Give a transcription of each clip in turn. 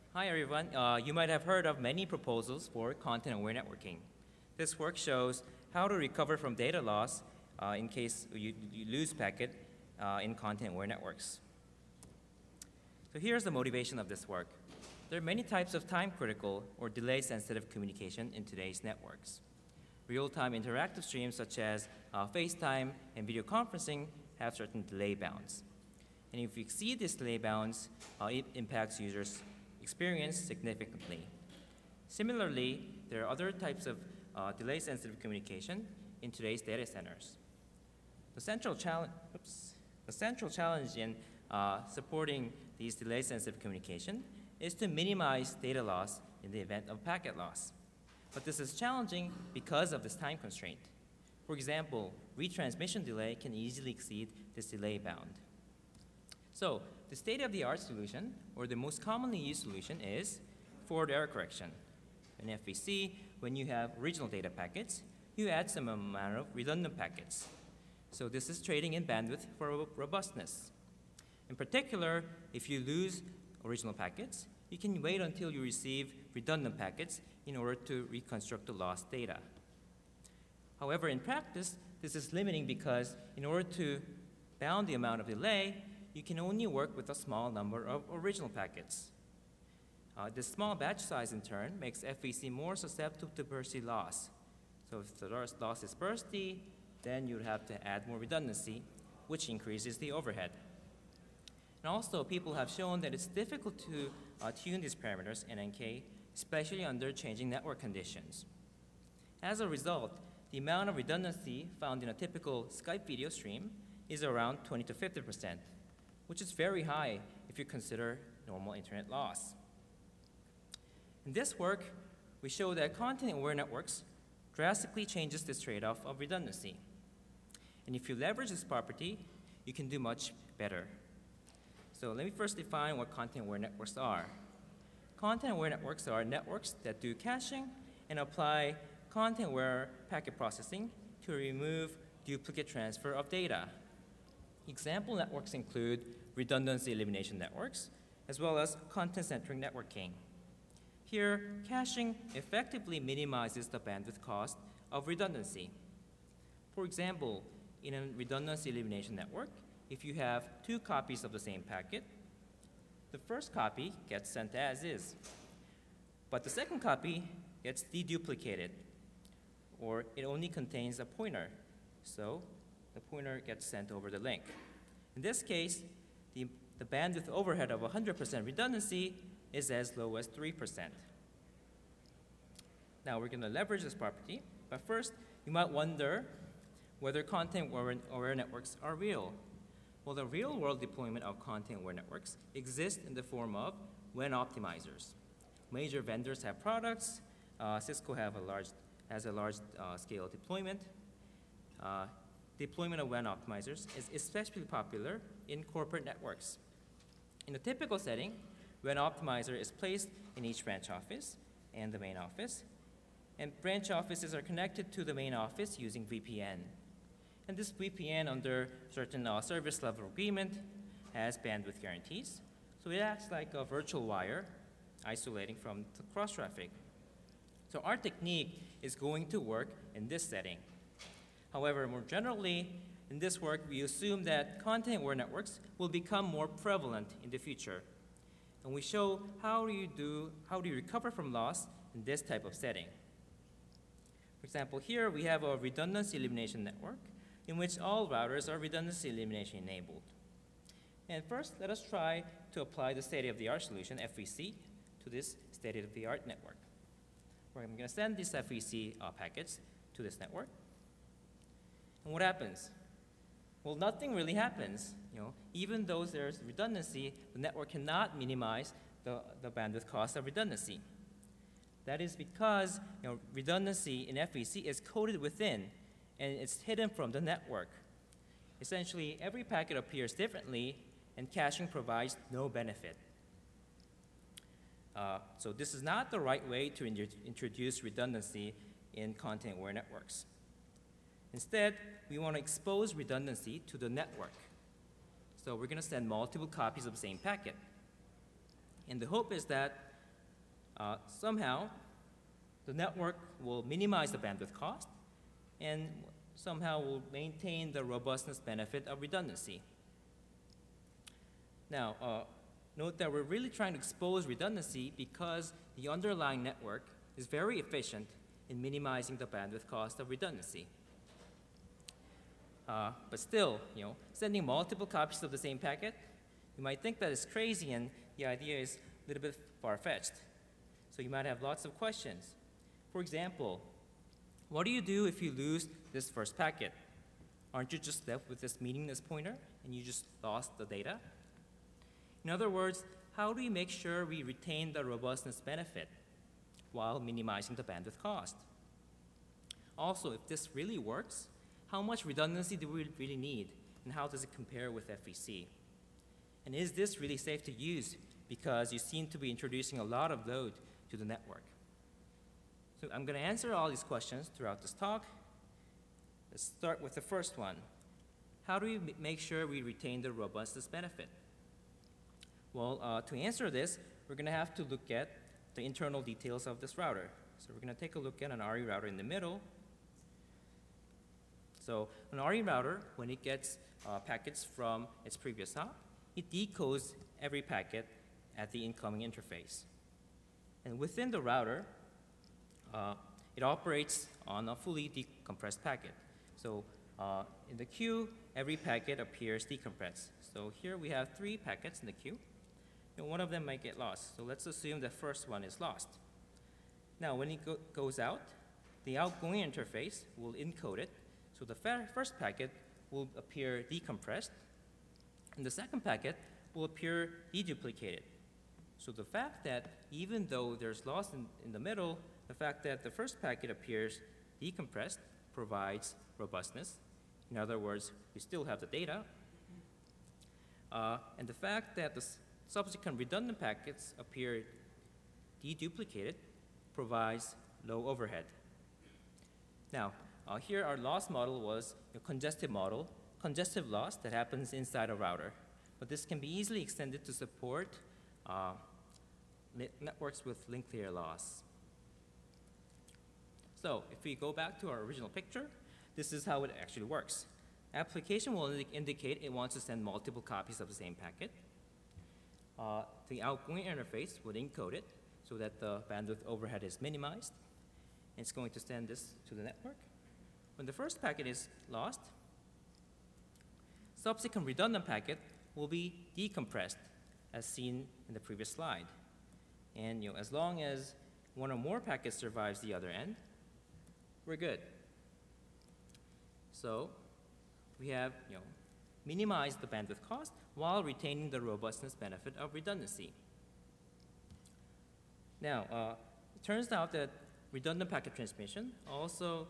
Hi everyone. You might have heard of many proposals for content-aware networking. This work shows how to recover from data loss in case you lose packet in content-aware networks. So here's the motivation of this work. There are many types of time-critical or delay-sensitive communication in today's networks. Real-time interactive streams such as FaceTime and video conferencing have certain delay bounds. And if you exceed these delay bounds, it impacts users' experience significantly. Similarly, there are other types of delay-sensitive communication in today's data centers. The central challenge in supporting these delay-sensitive communication is to minimize data loss in the event of packet loss. But this is challenging because of this time constraint. For example, retransmission delay can easily exceed this delay bound. So the state-of-the-art solution, or the most commonly used solution, is forward error correction. In FVC, when you have original data packets, you add some amount of redundant packets. So this is trading in bandwidth for robustness. In particular, if you lose original packets, you can wait until you receive redundant packets in order to reconstruct the lost data. However, in practice, this is limiting because in order to bound the amount of delay, you can only work with a small number of original packets. This small batch size, in turn, makes FVC more susceptible to bursty loss. So if the loss is bursty, then you would have to add more redundancy, which increases the overhead. And also, people have shown that it's difficult to tune these parameters in NK, especially under changing network conditions. As a result, the amount of redundancy found in a typical Skype video stream is around 20 to 50%, which is very high if you consider normal internet loss. In this work, we show that content-aware networks drastically changes this trade-off of redundancy. And if you leverage this property, you can do much better. So let me first define what content-aware networks are. Content-aware networks are networks that do caching and apply content-aware packet processing to remove duplicate transfer of data. Example networks include redundancy elimination networks, as well as content-centric networking. Here, caching effectively minimizes the bandwidth cost of redundancy. For example, in a redundancy elimination network, if you have two copies of the same packet, the first copy gets sent as is, but the second copy gets deduplicated, or it only contains a pointer, so the pointer gets sent over the link. In this case, the bandwidth overhead of 100% redundancy is as low as 3%. Now we're going to leverage this property, but first you might wonder whether content-aware networks are real. Well, the real-world deployment of content-aware networks exists in the form of WAN optimizers. Major vendors have products. Cisco has a large scale deployment. Deployment of WAN optimizers is especially popular in corporate networks. In a typical setting, WAN optimizer is placed in each branch office and the main office, and branch offices are connected to the main office using VPN. And this VPN, under certain service level agreement, has bandwidth guarantees, so it acts like a virtual wire, isolating from the cross traffic. So our technique is going to work in this setting. However, more generally, in this work, we assume that content-aware networks will become more prevalent in the future. And we show how do you recover from loss in this type of setting. For example, here we have a redundancy elimination network in which all routers are redundancy elimination enabled. And first, let us try to apply the state-of-the-art solution, FVC, to this state-of-the-art network. Where I'm going to send these FVC packets to this network. And what happens? Well, nothing really happens. Even though there's redundancy, the network cannot minimize the bandwidth cost of redundancy. That is because redundancy in FVC is coded within, and it's hidden from the network. Essentially, every packet appears differently, and caching provides no benefit. So this is not the right way to introduce redundancy in content-aware networks. Instead, we want to expose redundancy to the network. So we're going to send multiple copies of the same packet. And the hope is that somehow the network will minimize the bandwidth cost and somehow will maintain the robustness benefit of redundancy. Now, note that we're really trying to expose redundancy because the underlying network is very efficient in minimizing the bandwidth cost of redundancy. But still, sending multiple copies of the same packet, you might think that it's crazy and the idea is a little bit far-fetched. So you might have lots of questions. For example, what do you do if you lose this first packet? Aren't you just left with this meaningless pointer and you just lost the data? In other words, how do we make sure we retain the robustness benefit while minimizing the bandwidth cost? Also, if this really works, how much redundancy do we really need, and how does it compare with FEC? And is this really safe to use because you seem to be introducing a lot of load to the network? So I'm going to answer all these questions throughout this talk. Let's start with the first one. How do we make sure we retain the robustness benefit? Well, to answer this, we're going to have to look at the internal details of this router. So we're going to take a look at an RE router in the middle. So an RE router, when it gets packets from its previous hop, it decodes every packet at the incoming interface. And within the router, it operates on a fully decompressed packet. So in the queue, every packet appears decompressed. So here we have 3 packets in the queue. And one of them might get lost. So let's assume the first one is lost. Now, when it goes out, the outgoing interface will encode it. So the first packet will appear decompressed, and the second packet will appear deduplicated. So the fact that even though there's loss in the middle, the fact that the first packet appears decompressed provides robustness. In other words, we still have the data. And the fact that the subsequent redundant packets appear deduplicated provides low overhead. Now, here our loss model was a congestive model, congestive loss that happens inside a router. But this can be easily extended to support networks with link layer loss. So if we go back to our original picture, this is how it actually works. Application will indicate it wants to send multiple copies of the same packet. The outgoing interface would encode it so that the bandwidth overhead is minimized. It's going to send this to the network. When the first packet is lost, subsequent redundant packet will be decompressed as seen in the previous slide. And as long as one or more packets survives the other end, we're good. So we have minimized the bandwidth cost while retaining the robustness benefit of redundancy. Now, it turns out that redundant packet transmission also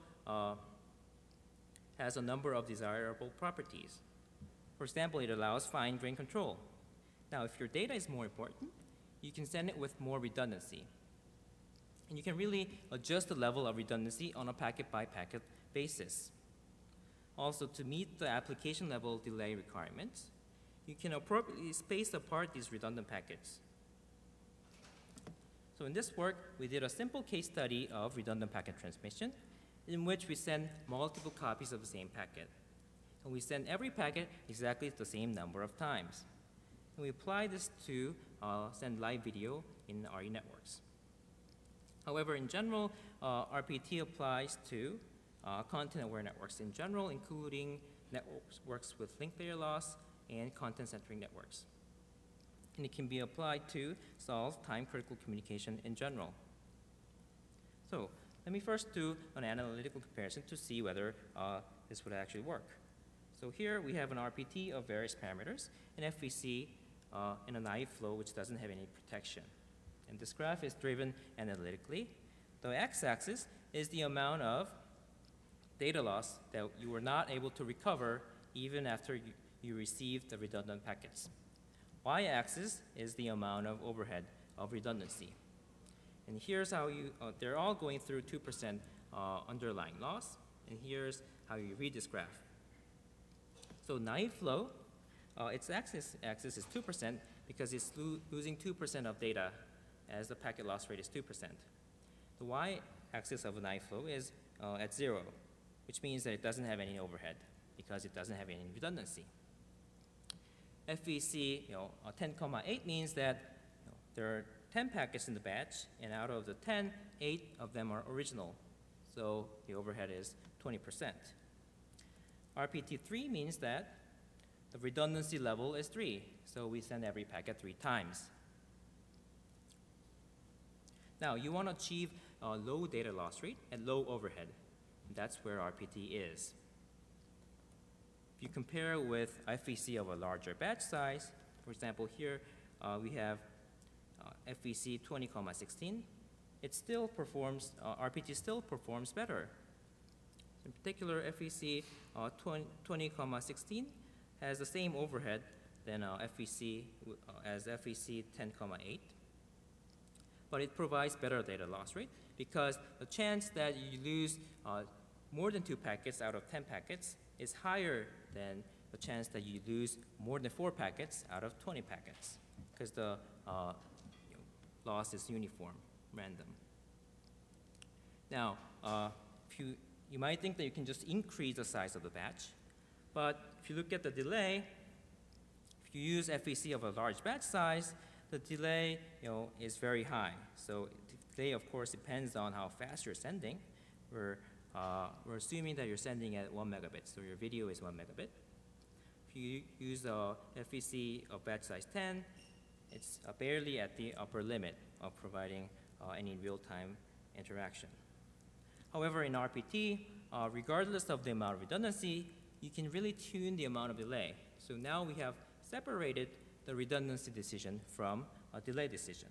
has a number of desirable properties. For example, it allows fine-grained control. Now, if your data is more important, you can send it with more redundancy. And you can really adjust the level of redundancy on a packet-by-packet basis. Also, to meet the application-level delay requirements, you can appropriately space apart these redundant packets. So in this work, we did a simple case study of redundant packet transmission in which we send multiple copies of the same packet. And we send every packet exactly the same number of times. And we apply this to send live video in RE networks. However, in general, RPT applies to content-aware networks in general, including networks with link layer loss and content-centering networks. And it can be applied to solve time-critical communication in general. So let me first do an analytical comparison to see whether this would actually work. So here we have an RPT of various parameters, an FVC, and a naive flow which doesn't have any protection. And this graph is driven analytically. The x-axis is the amount of data loss that you were not able to recover even after you received the redundant packets. Y-axis is the amount of overhead of redundancy. And here's how they're all going through 2% underlying loss. And here's how you read this graph. So naive flow, its axis is 2% because it's losing 2% of data as the packet loss rate is 2%. The y-axis of an iFlow is at 0, which means that it doesn't have any overhead because it doesn't have any redundancy. FVC 10,8 means that there are 10 packets in the batch, and out of the 10, 8 of them are original. So the overhead is 20%. RPT3 means that the redundancy level is 3, so we send every packet 3 times. Now, you want to achieve a low data loss rate and low overhead. That's where RPT is. If you compare with FVC of a larger batch size, for example, here we have FVC 20,16. It still performs, RPT still performs better. In particular, FVC 20,16 has the same overhead than FVC as FVC 10,8. But it provides better data loss rate because the chance that you lose more than 2 packets out of 10 packets is higher than the chance that you lose more than 4 packets out of 20 packets because the loss is uniform, random. Now, you might think that you can just increase the size of the batch, but if you look at the delay, if you use FVC of a large batch size, the delay is very high. So the delay, of course, depends on how fast you're sending. We're assuming that you're sending at 1 megabit, so your video is 1 megabit. If you use FVC of batch size 10, it's barely at the upper limit of providing any real-time interaction. However, in RPT, regardless of the amount of redundancy, you can really tune the amount of delay. So now we have separated the redundancy decision from a delay decision.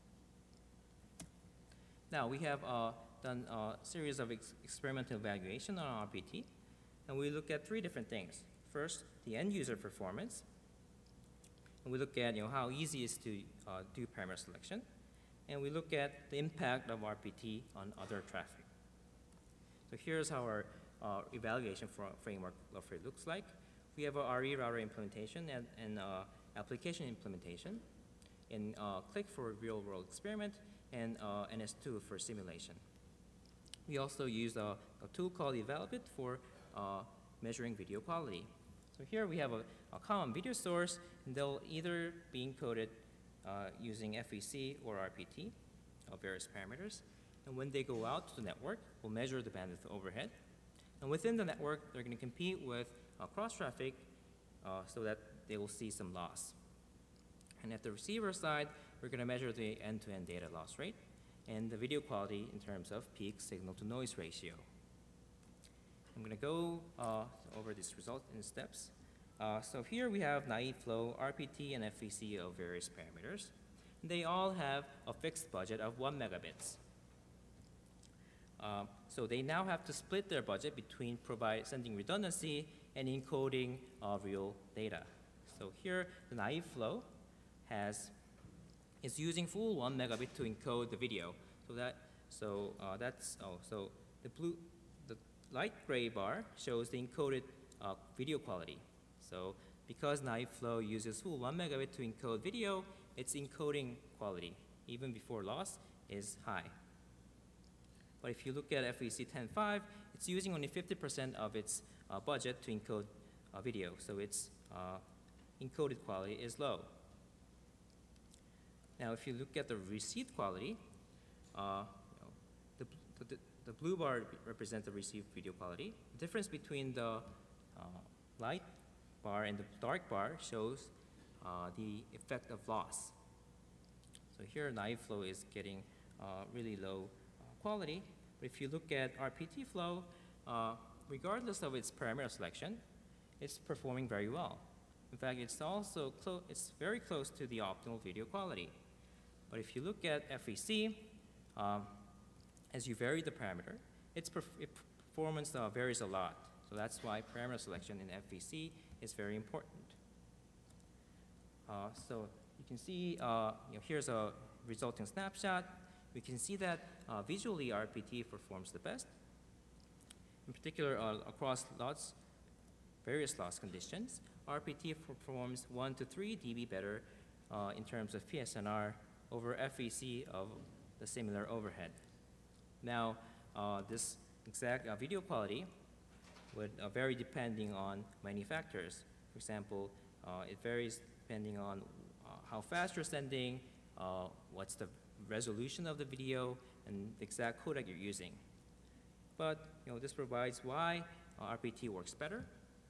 Now we have done a series of experimental evaluation on RPT, and we look at 3 different things. First, the end user performance, and we look at how easy it is to do parameter selection, and we look at the impact of RPT on other traffic. So here's how our evaluation framework looks like. We have a RE router implementation and application implementation, and Qlik for real-world experiment, and NS2 for simulation. We also use a tool called Evalbit for measuring video quality. So here we have a common video source, and they'll either be encoded using FVC or RPT of various parameters. And when they go out to the network, we'll measure the bandwidth overhead. And within the network, they're going to compete with cross-traffic so that they will see some loss. And at the receiver side, we're going to measure the end-to-end data loss rate and the video quality in terms of peak signal-to-noise ratio. I'm going to go over this result in steps. So here we have naive flow, RPT, and FVC of various parameters. They all have a fixed budget of 1 megabits. So they now have to split their budget between sending redundancy and encoding real data. So here, the naive flow is using full 1 megabit to encode the video. So the light gray bar shows the encoded video quality. So because naive flow uses full 1 megabit to encode video, its encoding quality, even before loss, is high. But if you look at FVC 10.5, it's using only 50% of its budget to encode video, so its encoded quality is low. Now, if you look at the received quality, the blue bar represents the received video quality. The difference between the light bar and the dark bar shows the effect of loss. So here, naive flow is getting really low quality. But if you look at RPT flow, regardless of its parameter selection, it's performing very well. In fact, it's very close to the optimal video quality. But if you look at FVC, as you vary the parameter, its performance varies a lot. So that's why parameter selection in FVC is very important. So you can see, here's a resulting snapshot. We can see that visually RPT performs the best. In particular, across various loss conditions, RPT performs 1 to 3 dB better in terms of PSNR over FEC of the similar overhead. Now, this exact video quality would vary depending on many factors. For example, it varies depending on how fast you're sending, what's the resolution of the video, and the exact codec you're using. But this provides why RPT works better.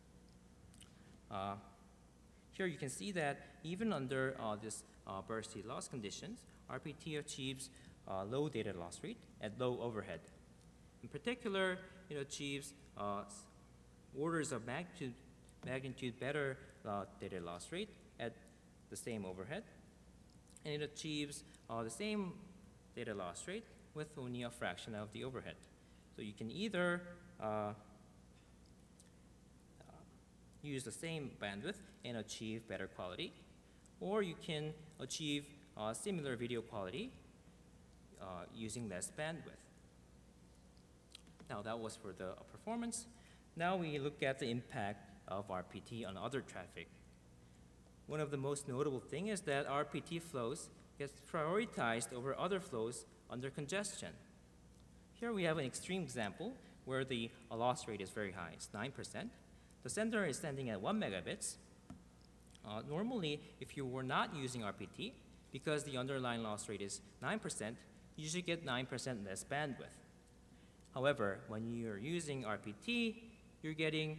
Here you can see that even under this bursty loss conditions, RPT achieves low data loss rate at low overhead. In particular, it achieves orders of magnitude better data loss rate at the same overhead, and it achieves the same data loss rate with only a fraction of the overhead. So you can either use the same bandwidth and achieve better quality, or you can achieve similar video quality using less bandwidth. Now that was for the performance. Now we look at the impact of RPT on other traffic. One of the most notable things is that RPT flows gets prioritized over other flows under congestion. Here we have an extreme example where the loss rate is very high. It's 9%. The sender is sending at 1 megabits. Normally, if you were not using RPT, because the underlying loss rate is 9%, you should get 9% less bandwidth. However, when you're using RPT, you're getting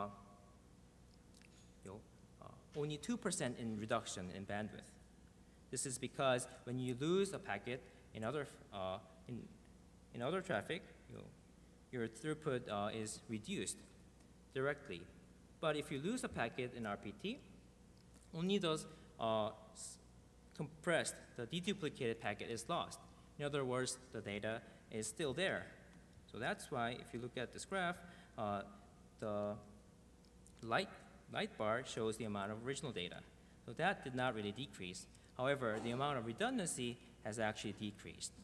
only 2% in reduction in bandwidth. This is because when you lose a packet in other traffic, your throughput is reduced directly. But if you lose a packet in RPT, only those compressed, the deduplicated packet is lost. In other words, the data is still there. So that's why if you look at this graph, the light bar shows the amount of original data. So that did not really decrease. However, the amount of redundancy has actually decreased.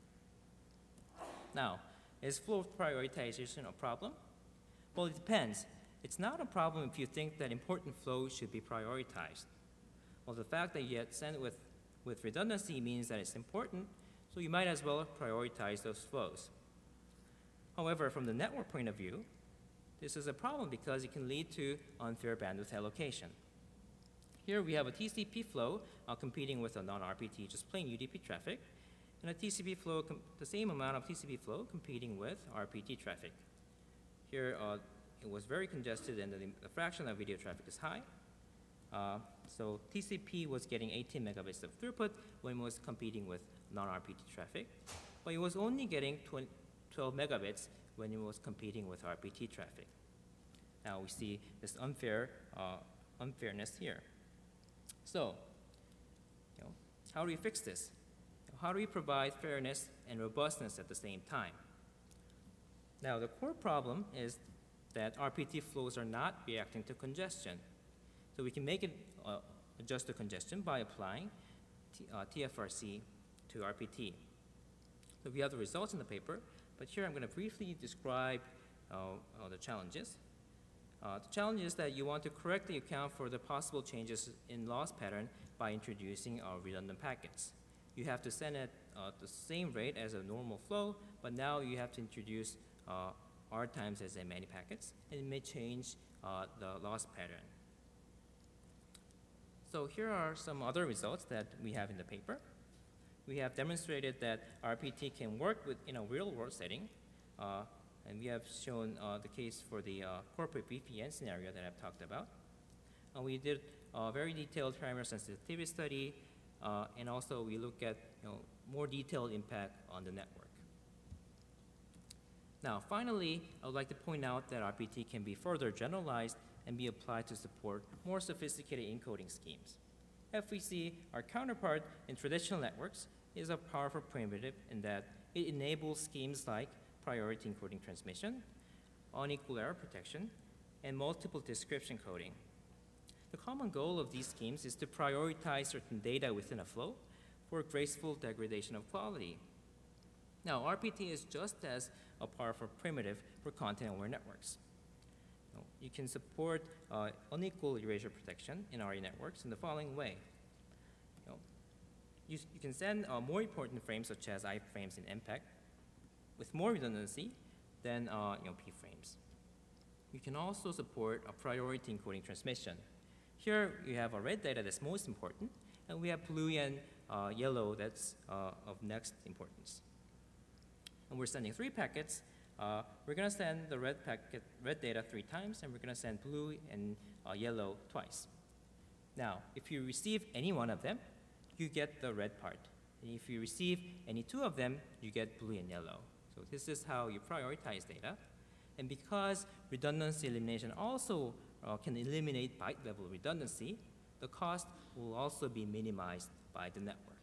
Now, is flow prioritization a problem? Well, it depends. It's not a problem if you think that important flows should be prioritized. Well, the fact that you get sent with redundancy means that it's important, so you might as well prioritize those flows. However, from the network point of view, this is a problem because it can lead to unfair bandwidth allocation. Here we have a TCP flow competing with a non-RPT, just plain UDP traffic, and a TCP flow, the same amount of TCP flow competing with RPT traffic. Here it was very congested and the fraction of video traffic is high. So TCP was getting 18 megabits of throughput when it was competing with non-RPT traffic, but it was only getting 12 megabits when it was competing with RPT traffic. Now we see this unfairness here. So, how do we fix this? How do we provide fairness and robustness at the same time? Now, the core problem is that RPT flows are not reacting to congestion. So we can make it adjust to congestion by applying TFRC to RPT. So we have the results in the paper, but here I'm going to briefly describe the challenges. The challenge is that you want to correctly account for the possible changes in loss pattern by introducing redundant packets. You have to send at the same rate as a normal flow, but now you have to introduce R times as many packets, and it may change the loss pattern. So here are some other results that we have in the paper. We have demonstrated that RPT can work in a real-world setting, and we have shown the case for the corporate VPN scenario that I've talked about. We did a very detailed parameter sensitivity study, and also we look at more detailed impact on the network. Now, finally, I would like to point out that RPT can be further generalized and be applied to support more sophisticated encoding schemes. FEC, our counterpart in traditional networks, is a powerful primitive in that it enables schemes like priority encoding transmission, unequal error protection, and multiple description coding. The common goal of these schemes is to prioritize certain data within a flow for graceful degradation of quality. Now, RPT is just as a powerful primitive for content-aware networks. You can support unequal erasure protection in RE networks in the following way. you can send more important frames such as iframes in MPEG with more redundancy than P frames. You can also support a priority encoding transmission. Here we have a red data that's most important, and we have blue and yellow that's of next importance. And we're sending 3 packets. We're going to send the red data 3 times, and we're going to send blue and yellow twice. Now, if you receive any one of them, you get the red part. And if you receive any 2 of them, you get blue and yellow. So this is how you prioritize data. And because redundancy elimination also can eliminate byte level redundancy, the cost will also be minimized by the network.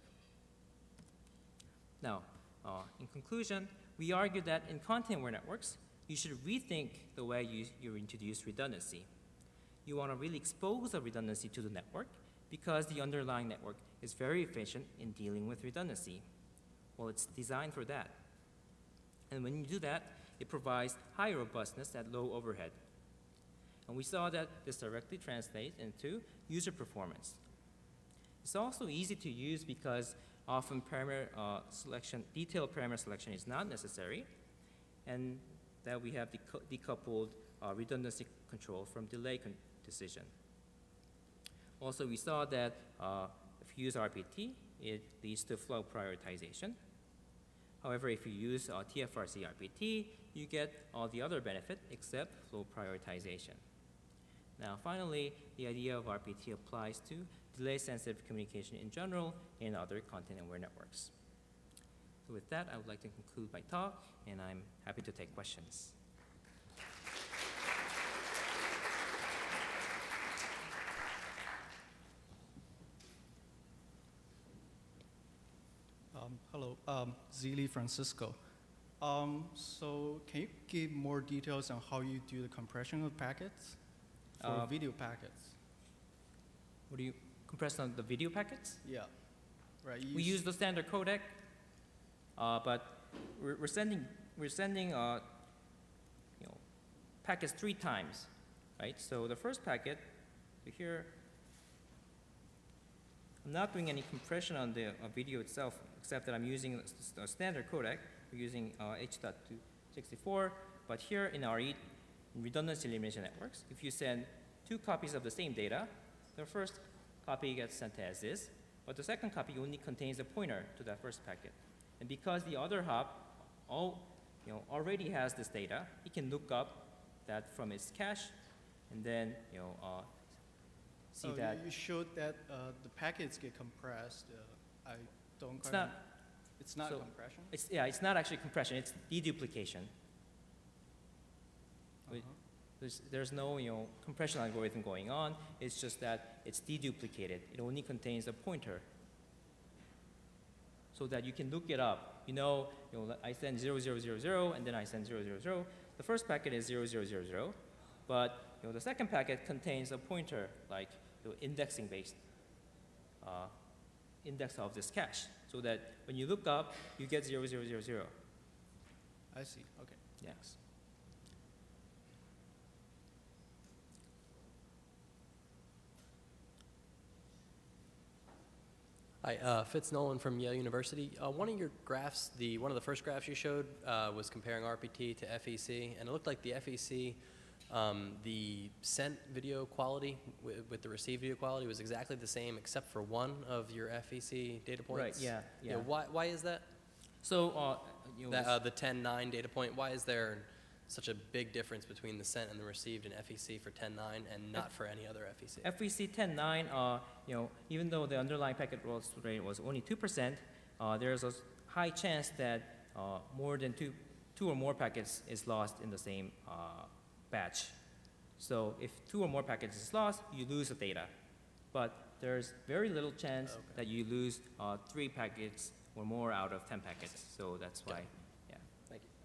Now, in conclusion, we argue that in content-aware networks, you should rethink the way you introduce redundancy. You want to really expose the redundancy to the network because the underlying network is very efficient in dealing with redundancy. Well, it's designed for that. And when you do that, it provides high robustness at low overhead. And we saw that this directly translates into user performance. It's also easy to use because often detailed parameter selection is not necessary, and that we have decoupled redundancy control from delay decision. Also, we saw that if you use RPT, it leads to flow prioritization. However, if you use TFRC RPT, you get all the other benefit except flow prioritization. Now, finally, the idea of RPT applies to delay-sensitive communication in general in other content-aware networks. So with that, I would like to conclude my talk, and I'm happy to take questions. Hello, Zili Francisco. So can you give more details on how you do the compression of packets for video packets? What do you compress on the video packets? Yeah, right. We use the standard codec, but we're sending packets 3 times, right? So the first packet here, I'm not doing any compression on the video itself, except that I'm using a standard codec. We're using H.264, but here in RE, in redundancy elimination networks, if you send 2 copies of the same data, the first copy gets sent as is, but the second copy only contains a pointer to that first packet. And because the other hop already has this data, it can look up that from its cache, and then see that. You showed that the packets get compressed. I don't. It's not compression. It's not actually compression. It's deduplication. There's no compression algorithm going on. It's just that it's deduplicated. It only contains a pointer, so that you can look it up. I send 0000, and then I send 000. The first packet is 0000, but the second packet contains a pointer, like indexing based index of this cache, so that when you look up, you get 0000. I see. Okay. Yes. Hi, Fitz Nolan from Yale University. One of your graphs, one of the first graphs you showed was comparing RPT to FEC, and it looked like the FEC, the sent video quality with the received video quality was exactly the same except for one of your FEC data points. Right, yeah. Why is that? So, the 10.9 data point, why is there such a big difference between the sent and the received in FEC for 10.9 and not for any other FEC? FEC 10.9, even though the underlying packet loss rate was only 2%, there's a high chance that more than two or more packets is lost in the same batch. So if 2 or more packets is lost, you lose the data. But there's very little chance that you lose 3 packets or more out of 10 packets. So that's why, yeah. Thank you.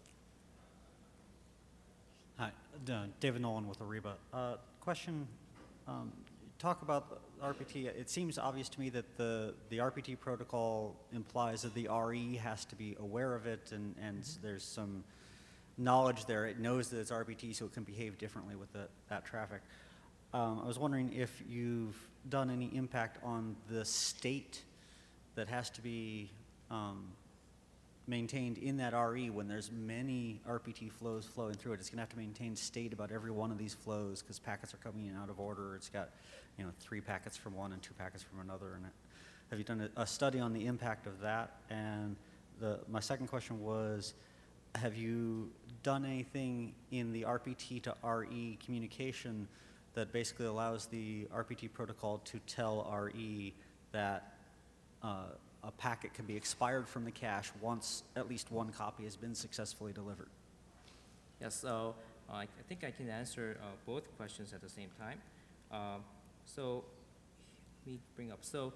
Hi, David Nolan with Ariba. Question, talk about RPT. It seems obvious to me that the RPT protocol implies that the RE has to be aware of it, and there's some knowledge there. It knows that it's RPT, so it can behave differently with that traffic. I was wondering if you've done any impact on the state that has to be maintained in that RE when there's many RPT flows flowing through it. It's going to have to maintain state about every one of these flows because packets are coming in out of order. It's got, 3 packets from one and 2 packets from another. And have you done a study on the impact of that? And my second question was, have you done anything in the RPT to RE communication that basically allows the RPT protocol to tell RE that a packet can be expired from the cache once at least one copy has been successfully delivered? Yes, so I think I can answer both questions at the same time. So let me bring up. So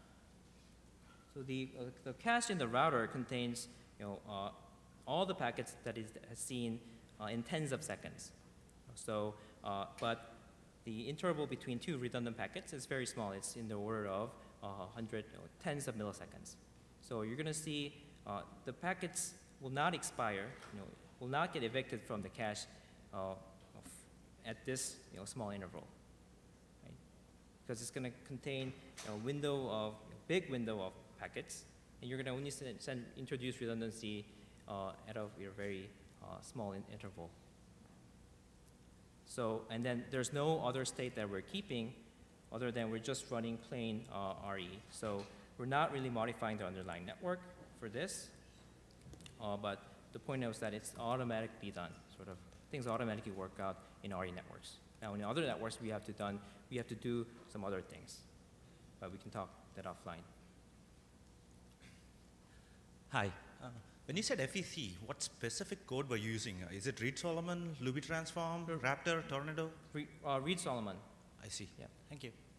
the cache in the router contains all the packets that is seen in tens of seconds. So, but the interval between 2 redundant packets is very small. It's in the order of 100, tens of milliseconds. So you're going to see the packets will not expire, will not get evicted from the cache at this small interval, right? Because it's going to contain a big window of packets, and you're going to only introduce redundancy at a very small interval. So, and then there's no other state that we're keeping other than we're just running plain RE. So we're not really modifying the underlying network for this, but the point is that it's automatically done, sort of things automatically work out in RE networks. Now in other networks we have to do some other things, but we can talk that offline. Hi. When you said FEC, what specific code were you using? Is it Reed-Solomon, Luby Transform, Raptor, Tornado? Reed-Solomon. I see. Yeah. Thank you.